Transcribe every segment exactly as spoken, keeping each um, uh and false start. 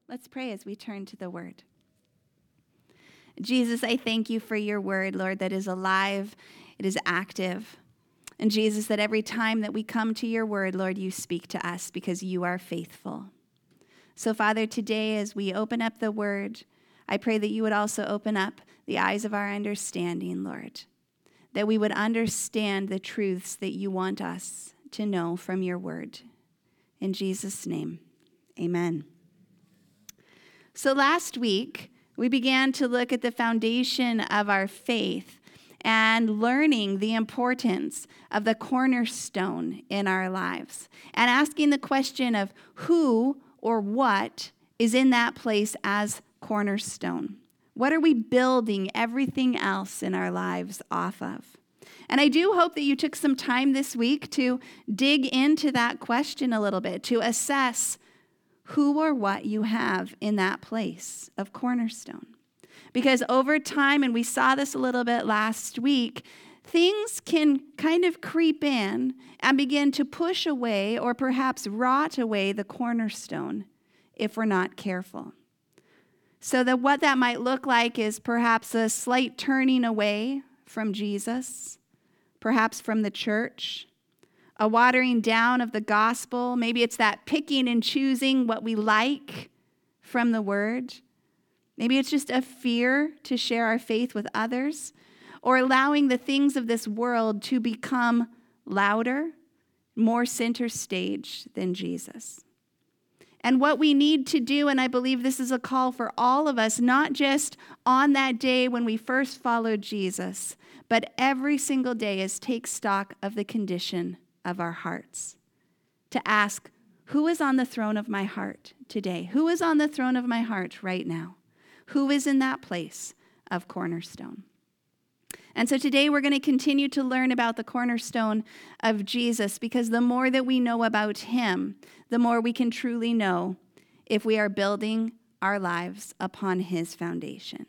Let's pray as we turn to the word. Jesus, I thank you for your word, Lord, that is alive, it is active. And Jesus, that every time that we come to your word, Lord, you speak to us because you are faithful. So, Father, today as we open up the word, I pray that you would also open up the eyes of our understanding, Lord, that we would understand the truths that you want us to know from your word. In Jesus' name, amen. So last week, we began to look at the foundation of our faith and learning the importance of the cornerstone in our lives and asking the question of who or what is in that place as cornerstone. What are we building everything else in our lives off of? And I do hope that you took some time this week to dig into that question a little bit, to assess who or what you have in that place of cornerstone. Because over time, and we saw this a little bit last week, things can kind of creep in and begin to push away or perhaps rot away the cornerstone if we're not careful. So that what that might look like is perhaps a slight turning away from Jesus, perhaps from the church, a watering down of the gospel. Maybe it's that picking and choosing what we like from the word. Maybe it's just a fear to share our faith with others, or allowing the things of this world to become louder, more center stage than Jesus. And what we need to do, and I believe this is a call for all of us, not just on that day when we first followed Jesus, but every single day, is take stock of the condition of our hearts. To ask, who is on the throne of my heart today? Who is on the throne of my heart right now? Who is in that place of cornerstone? And so today we're going to continue to learn about the cornerstone of Jesus, because the more that we know about him, the more we can truly know if we are building our lives upon his foundation.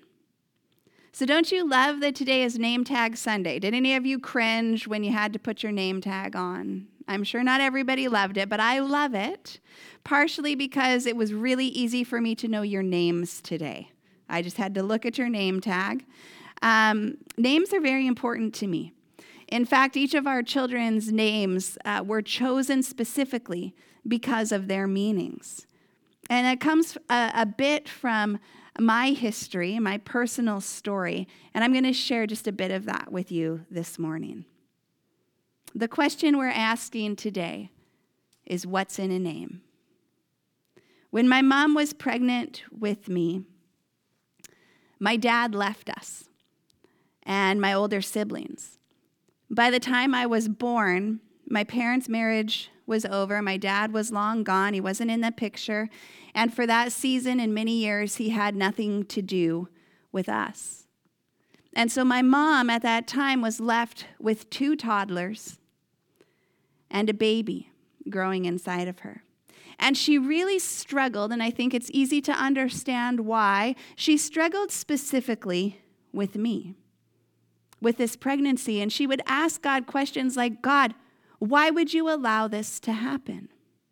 So don't you love that today is Name Tag Sunday? Did any of you cringe when you had to put your name tag on? I'm sure not everybody loved it, but I love it, partially because it was really easy for me to know your names today. I just had to look at your name tag. Um, names are very important to me. In fact, each of our children's names uh, were chosen specifically because of their meanings. And it comes a, a bit from my history, my personal story, and I'm going to share just a bit of that with you this morning. The question we're asking today is, what's in a name? When my mom was pregnant with me, my dad left us and my older siblings. By the time I was born, my parents' marriage was over. My dad was long gone. He wasn't in the picture. And for that season and many years, he had nothing to do with us. And so my mom at that time was left with two toddlers and a baby growing inside of her. And she really struggled, and I think it's easy to understand why. She struggled specifically with me, with this pregnancy. And she would ask God questions like, God, why would you allow this to happen?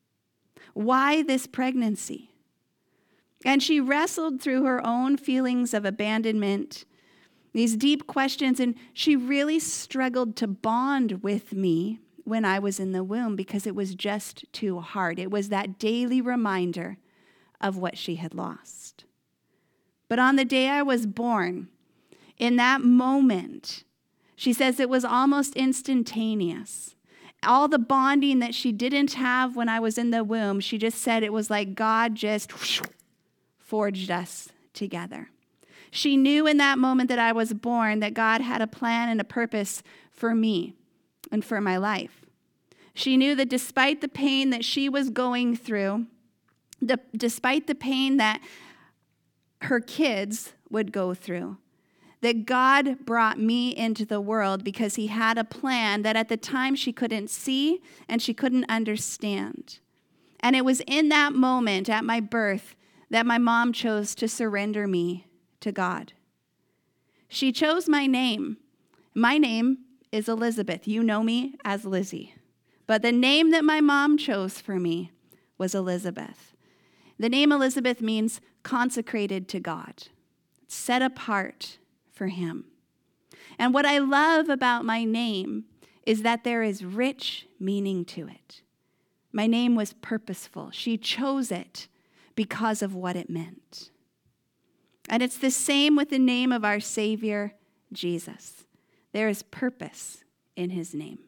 Why this pregnancy? And she wrestled through her own feelings of abandonment, these deep questions, and she really struggled to bond with me when I was in the womb because it was just too hard. It was that daily reminder of what she had lost. But on the day I was born, in that moment, she says it was almost instantaneous. All the bonding that she didn't have when I was in the womb, she just said it was like God just whoosh, forged us together. She knew in that moment that I was born that God had a plan and a purpose for me and for my life. She knew that despite the pain that she was going through, the, despite the pain that her kids would go through, that God brought me into the world because he had a plan that at the time she couldn't see and she couldn't understand. And it was in that moment at my birth that my mom chose to surrender me to God. She chose my name. My name is Elizabeth. You know me as Lizzie. But the name that my mom chose for me was Elizabeth. The name Elizabeth means consecrated to God, set apart for him. And what I love about my name is that there is rich meaning to it. My name was purposeful. She chose it because of what it meant. And it's the same with the name of our Savior, Jesus. There is purpose in his name.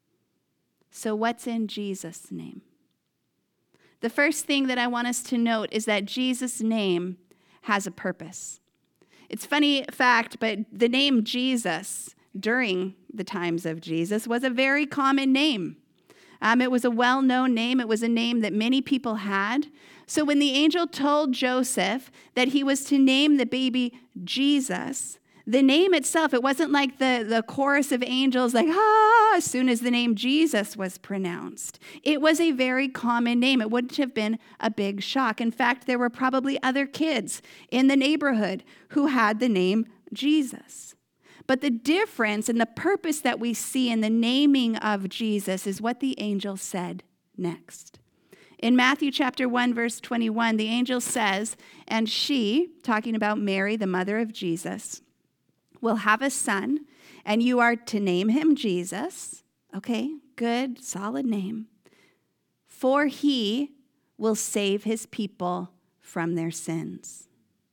So what's in Jesus' name? The first thing that I want us to note is that Jesus' name has a purpose. It's a funny fact, but the name Jesus during the times of Jesus was a very common name. Um, it was a well-known name. It was a name that many people had. So when the angel told Joseph that he was to name the baby Jesus, the name itself, it wasn't like the, the chorus of angels like, ah, as soon as the name Jesus was pronounced. It was a very common name. It wouldn't have been a big shock. In fact, there were probably other kids in the neighborhood who had the name Jesus. But the difference and the purpose that we see in the naming of Jesus is what the angel said next. In Matthew chapter one, verse twenty-one, the angel says, and she, talking about Mary, the mother of Jesus, will have a son, and you are to name him Jesus. Okay, good, solid name. For he will save his people from their sins.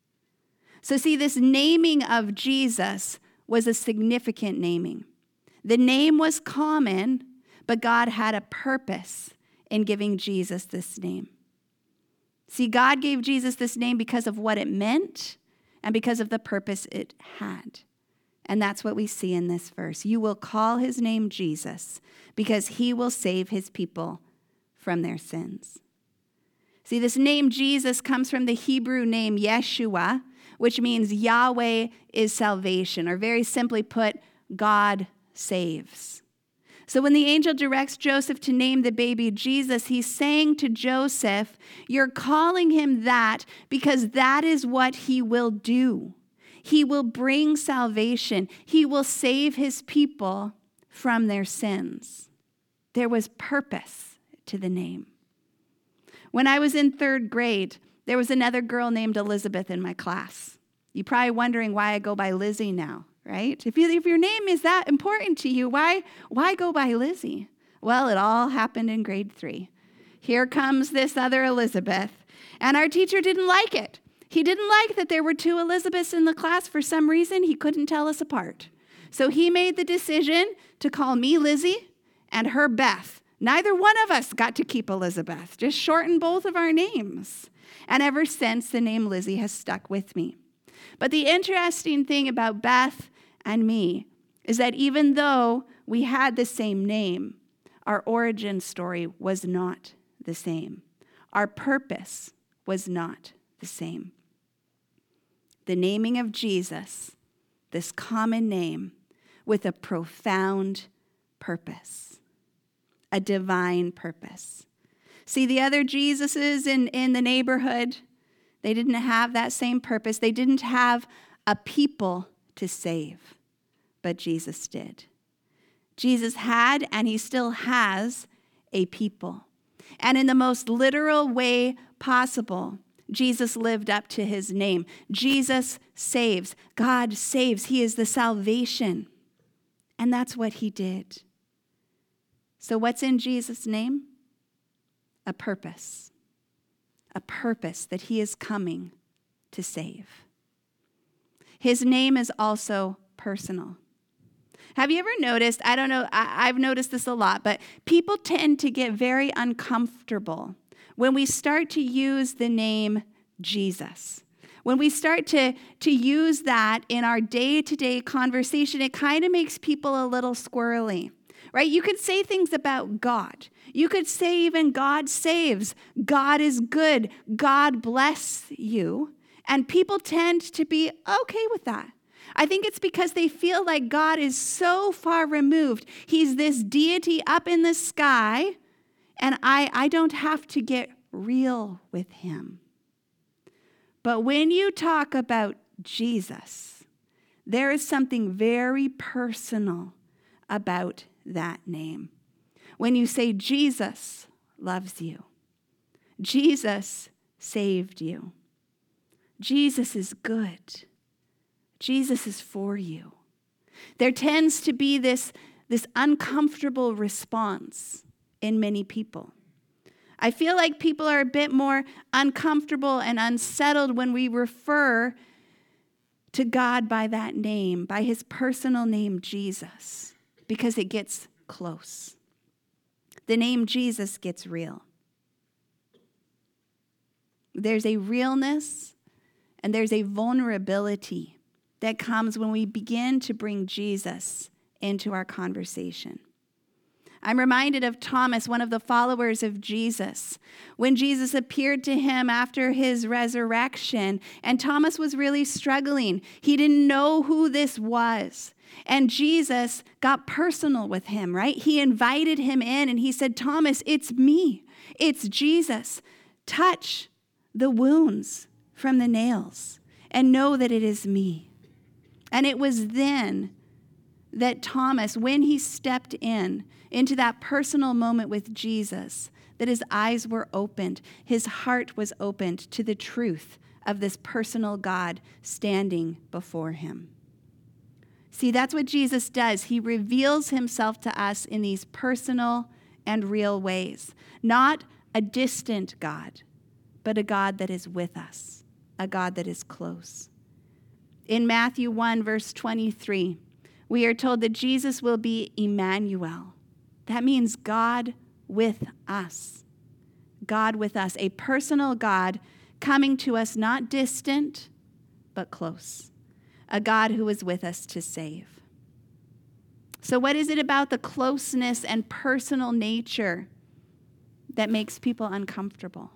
So see, this naming of Jesus was a significant naming. The name was common, but God had a purpose in giving Jesus this name. See, God gave Jesus this name because of what it meant and because of the purpose it had. And that's what we see in this verse. You will call his name Jesus because he will save his people from their sins. See, this name Jesus comes from the Hebrew name Yeshua, which means Yahweh is salvation, or very simply put, God saves. So when the angel directs Joseph to name the baby Jesus, he's saying to Joseph, you're calling him that because that is what he will do. He will bring salvation. He will save his people from their sins. There was purpose to the name. When I was in third grade, there was another girl named Elizabeth in my class. You're probably wondering why I go by Lizzie now, right? If, you, if your name is that important to you, why, why go by Lizzie? Well, it all happened in grade three. Here comes this other Elizabeth, and our teacher didn't like it. He didn't like that there were two Elizabeths in the class. For some reason, he couldn't tell us apart. So he made the decision to call me Lizzie and her Beth. Neither one of us got to keep Elizabeth, just shorten both of our names. And ever since, the name Lizzie has stuck with me. But the interesting thing about Beth and me is that even though we had the same name, our origin story was not the same. Our purpose was not the same. The naming of Jesus, this common name, with a profound purpose, a divine purpose. See, the other Jesuses in, in the neighborhood, they didn't have that same purpose. They didn't have a people to save, but Jesus did. Jesus had, and he still has, a people. And in the most literal way possible, Jesus lived up to his name. Jesus saves. God saves. He is the salvation. And that's what he did. So what's in Jesus' name? A purpose. A purpose that he is coming to save. His name is also personal. Have you ever noticed, I don't know, I, I've noticed this a lot, but people tend to get very uncomfortable when we start to use the name Jesus. When we start to, to use that in our day-to-day conversation, it kind of makes people a little squirrely, right? You could say things about God. You could say even God saves, God is good, God bless you, and people tend to be okay with that. I think it's because they feel like God is so far removed. He's this deity up in the sky, and I, I don't have to get real with him. But when you talk about Jesus, there is something very personal about that name. When you say Jesus loves you, Jesus saved you. Jesus is good. Jesus is for you. There tends to be this, this uncomfortable response in many people. I feel like people are a bit more uncomfortable and unsettled when we refer to God by that name, by his personal name, Jesus, because it gets close. The name Jesus gets real. There's a realness and there's a vulnerability that comes when we begin to bring Jesus into our conversation. I'm reminded of Thomas, one of the followers of Jesus, when Jesus appeared to him after his resurrection, and Thomas was really struggling. He didn't know who this was. And Jesus got personal with him, right? He invited him in and he said, Thomas, it's me. It's Jesus. Touch the wounds from the nails and know that it is me. And it was then that Thomas, when he stepped in into that personal moment with Jesus, that his eyes were opened, his heart was opened to the truth of this personal God standing before him. See, that's what Jesus does. He reveals himself to us in these personal and real ways. Not a distant God, but a God that is with us, a God that is close. In Matthew one, verse twenty-three, we are told that Jesus will be Emmanuel. That means God with us. God with us, a personal God coming to us not distant, but close. A God who is with us to save. So what is it about the closeness and personal nature that makes people uncomfortable?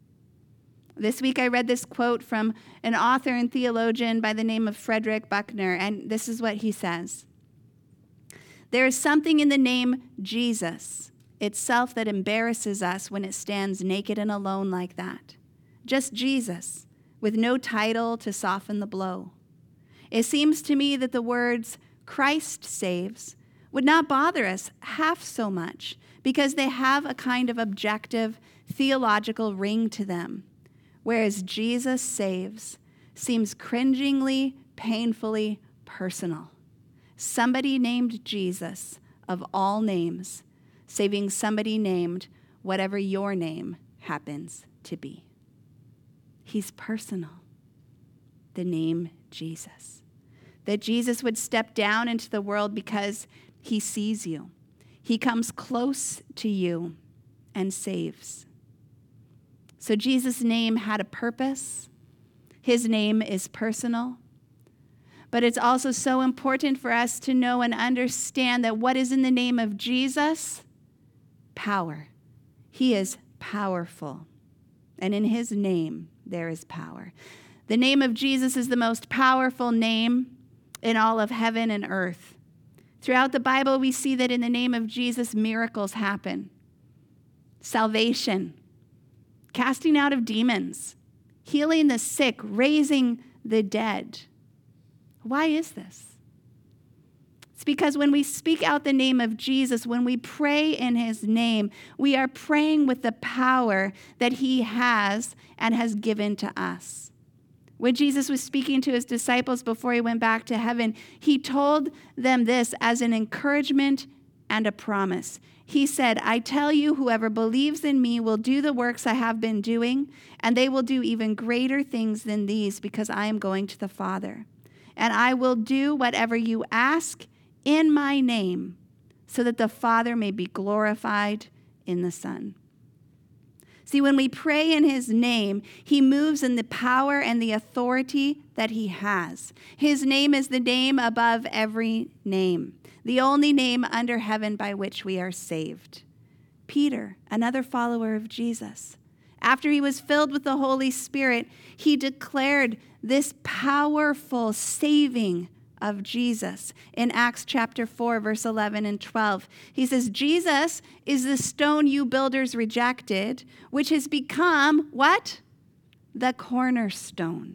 This week I read this quote from an author and theologian by the name of Frederick Buechner, and this is what he says. There is something in the name Jesus itself that embarrasses us when it stands naked and alone like that. Just Jesus, with no title to soften the blow. It seems to me that the words Christ saves would not bother us half so much because they have a kind of objective theological ring to them, whereas Jesus saves seems cringingly, painfully personal. Somebody named Jesus, of all names, saving somebody named whatever your name happens to be. He's personal. The name Jesus. That Jesus would step down into the world because he sees you. He comes close to you and saves. So Jesus' name had a purpose. His name is personal. But it's also so important for us to know and understand that what is in the name of Jesus? Power. He is powerful. And in his name, there is power. The name of Jesus is the most powerful name in all of heaven and earth. Throughout the Bible, we see that in the name of Jesus, miracles happen. Salvation, casting out of demons, healing the sick, raising the dead. Why is this? It's because when we speak out the name of Jesus, when we pray in his name, we are praying with the power that he has and has given to us. When Jesus was speaking to his disciples before he went back to heaven, he told them this as an encouragement and a promise. He said, I tell you, whoever believes in me will do the works I have been doing, and they will do even greater things than these because I am going to the Father. And I will do whatever you ask in my name so that the Father may be glorified in the Son. See, when we pray in his name, he moves in the power and the authority that he has. His name is the name above every name, the only name under heaven by which we are saved. Peter, another follower of Jesus, after he was filled with the Holy Spirit, he declared this powerful saving of Jesus in Acts chapter four, verse eleven and twelve. He says, Jesus is the stone you builders rejected, which has become, what? The cornerstone.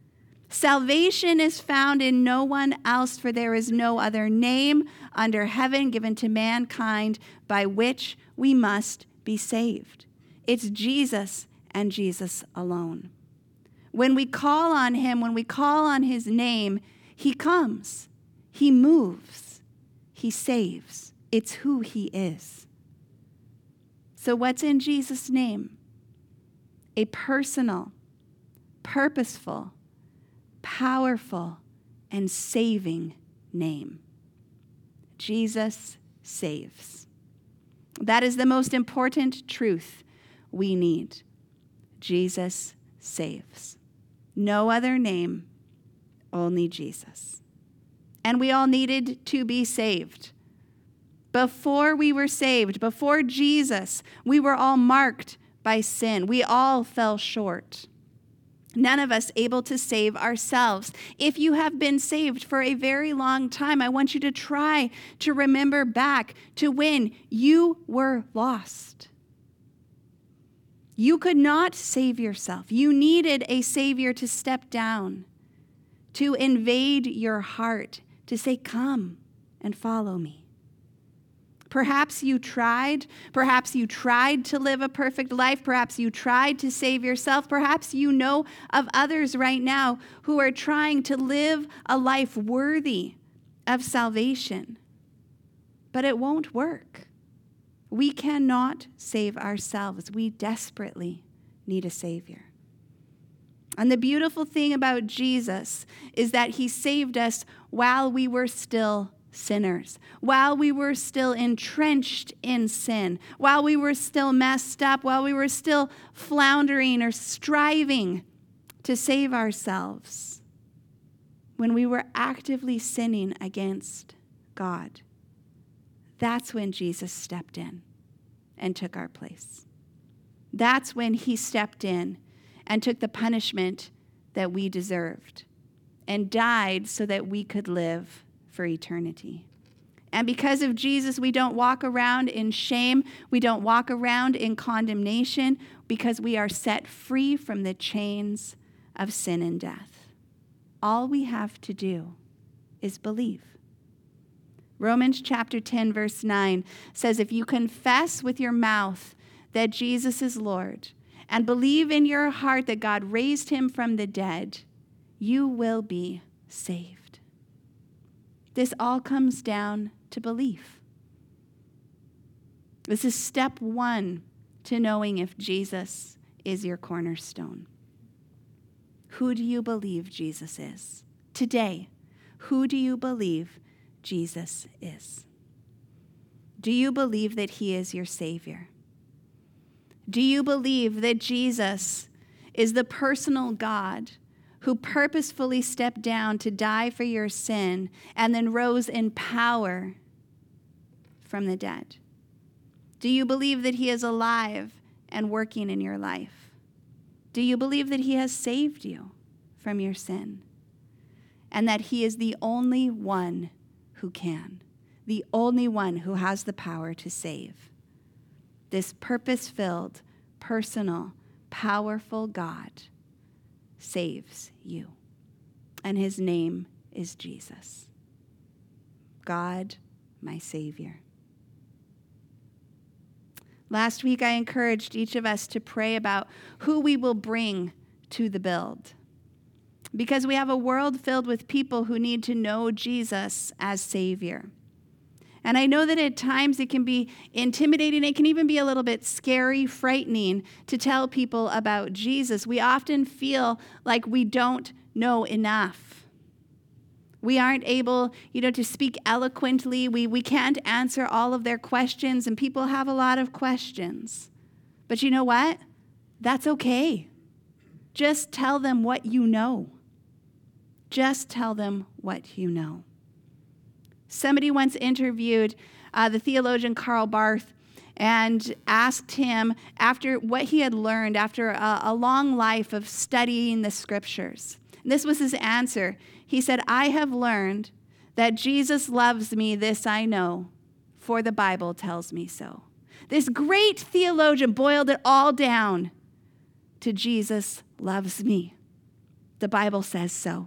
Salvation is found in no one else, for there is no other name under heaven given to mankind by which we must be saved. It's Jesus and Jesus alone. When we call on him, when we call on his name, he comes, he moves, he saves. It's who he is. So what's in Jesus' name? A personal, purposeful, powerful, and saving name. Jesus saves. That is the most important truth we need. Jesus saves. No other name, only Jesus. And we all needed to be saved. Before we were saved, before Jesus, we were all marked by sin. We all fell short. None of us able to save ourselves. If you have been saved for a very long time, I want you to try to remember back to when you were lost. You could not save yourself. You needed a Savior to step down, to invade your heart, to say, "Come and follow me." Perhaps you tried. Perhaps you tried to live a perfect life. Perhaps you tried to save yourself. Perhaps you know of others right now who are trying to live a life worthy of salvation. But it won't work. We cannot save ourselves. We desperately need a Savior. And the beautiful thing about Jesus is that he saved us while we were still sinners, while we were still entrenched in sin, while we were still messed up, while we were still floundering or striving to save ourselves, when we were actively sinning against God. That's when Jesus stepped in and took our place. That's when he stepped in and took the punishment that we deserved and died so that we could live for eternity. And because of Jesus, we don't walk around in shame. We don't walk around in condemnation because we are set free from the chains of sin and death. All we have to do is believe. Romans chapter ten, verse nine says, if you confess with your mouth that Jesus is Lord and believe in your heart that God raised him from the dead, you will be saved. This all comes down to belief. This is step one to knowing if Jesus is your cornerstone. Who do you believe Jesus is? Today, who do you believe Jesus is? Do you believe that he is your Savior? Do you believe that Jesus is the personal God who purposefully stepped down to die for your sin and then rose in power from the dead? Do you believe that he is alive and working in your life? Do you believe that he has saved you from your sin and that he is the only one who can, the only one who has the power to save? This purpose-filled, personal, powerful God saves you. And his name is Jesus. God, my Savior. Last week, I encouraged each of us to pray about who we will bring to the build. Because we have a world filled with people who need to know Jesus as Savior. And I know that at times it can be intimidating. It can even be a little bit scary, frightening to tell people about Jesus. We often feel like we don't know enough. We aren't able, you know, to speak eloquently. We, we can't answer all of their questions, and people have a lot of questions. But you know what? That's okay. Just tell them what you know. Just tell them what you know. Somebody once interviewed uh, the theologian Karl Barth and asked him, after what he had learned, after a, a long life of studying the scriptures. And this was his answer. He said, I have learned that Jesus loves me, this I know, for the Bible tells me so. This great theologian boiled it all down to Jesus loves me. The Bible says so.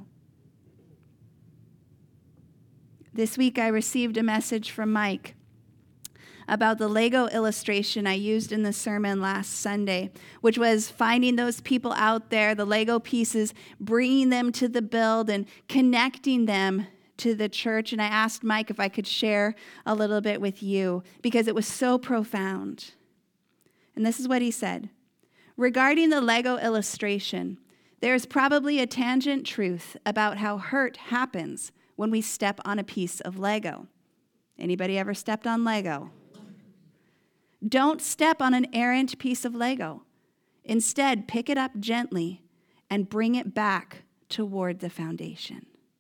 This week I received a message from Mike about the Lego illustration I used in the sermon last Sunday, which was finding those people out there, the Lego pieces, bringing them to the build and connecting them to the church. And I asked Mike if I could share a little bit with you because it was so profound. And this is what he said. Regarding the Lego illustration, there's probably a tangent truth about how hurt happens when we step on a piece of Lego. Anybody ever stepped on Lego? Don't step on an errant piece of Lego. Instead, pick it up gently and bring it back toward the foundation.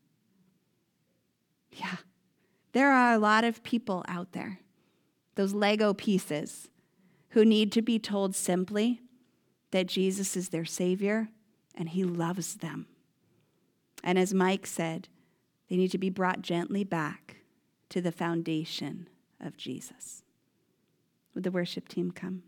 Yeah, there are a lot of people out there, those Lego pieces, who need to be told simply that Jesus is their Savior and he loves them. And as Mike said, they need to be brought gently back to the foundation of Jesus. Would the worship team come?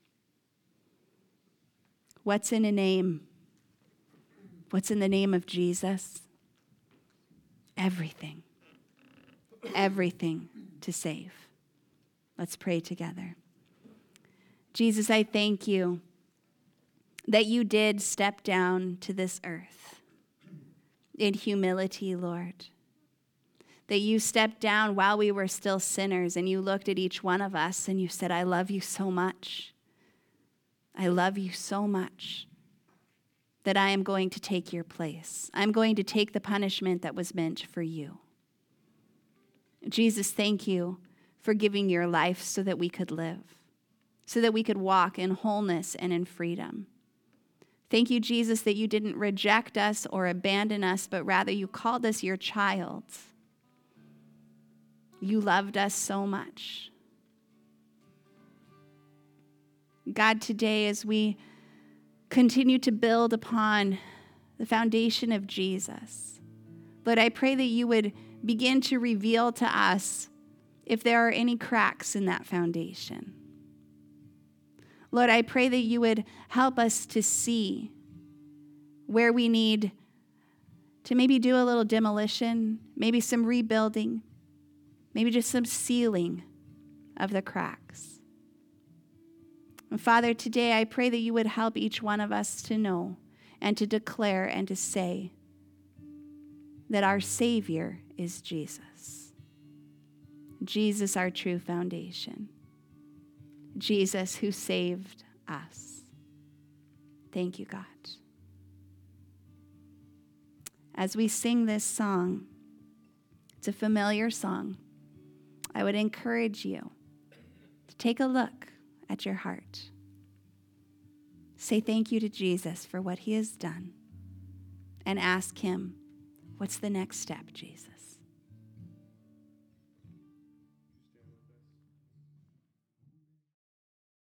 What's in a name? What's in the name of Jesus? Everything. Everything to save. Let's pray together. Jesus, I thank you that you did step down to this earth in humility, Lord. That you stepped down while we were still sinners and you looked at each one of us and you said, I love you so much. I love you so much that I am going to take your place. I'm going to take the punishment that was meant for you. Jesus, thank you for giving your life so that we could live, so that we could walk in wholeness and in freedom. Thank you, Jesus, that you didn't reject us or abandon us, but rather you called us your child. You loved us so much. God, today as we continue to build upon the foundation of Jesus, Lord, I pray that you would begin to reveal to us if there are any cracks in that foundation. Lord, I pray that you would help us to see where we need to maybe do a little demolition, maybe some rebuilding, maybe just some sealing of the cracks. And Father, today I pray that you would help each one of us to know and to declare and to say that our Savior is Jesus. Jesus, our true foundation. Jesus who saved us. Thank you, God. As we sing this song, it's a familiar song. I would encourage you to take a look at your heart. Say thank you to Jesus for what he has done and ask him, what's the next step, Jesus?